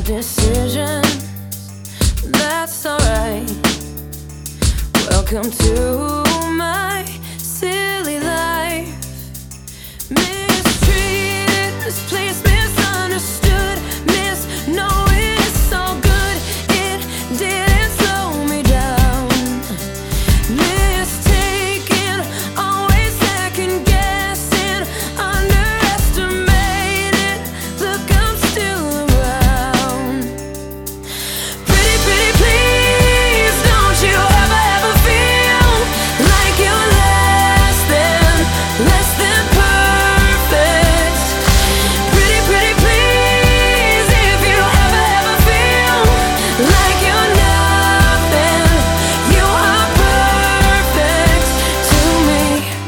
decisions, that's alright. Welcome to my silly life. Mistreated, misplaced, misunderstood, knowing it's all good, it didn't slow me down. Mistaken, always second guessing, underestimated, look, I'm still around. Pretty, pretty, please, don't you ever feel like you're less than perfect. Pretty, pretty, please, if you ever feel like you're nothing, you are perfect to me.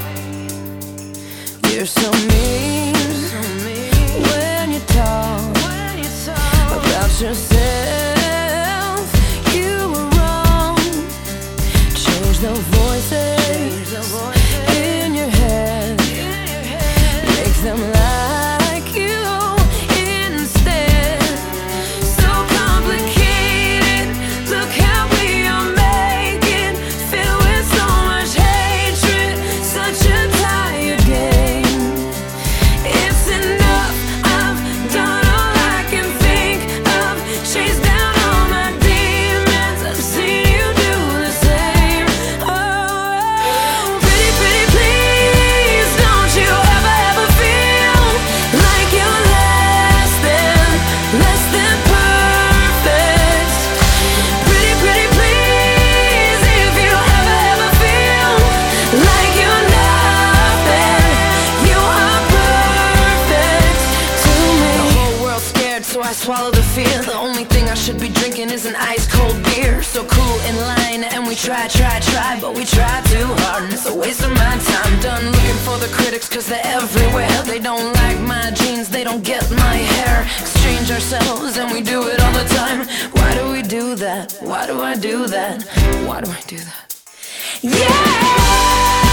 You're so mean when you talk about yourself. You were wrong. Change the voices in your head, make them like you instead. So complicated, look how we are making, filled with so much hatred, such a tired game. It's enough, I've done all I can think of, chased down all my demons, I've seen you do the same. Oh, pretty, pretty, please, don't you ever feel like you're less than perfect. Pretty, pretty, please, if you ever feel like you're nothing, you are perfect to me. The whole world's scared, so I swallow the fear. The only thing I should be drinking is an ice cold beer. So cool in line, and we try, but we try too hard, and it's a waste of my time. Done looking for the critics, cause they're everywhere. They don't like my jeans, they don't get my hair. Exchange ourselves, and we do it all the time. Why do we do that? Why do I do that? Why do I do that? Yeah!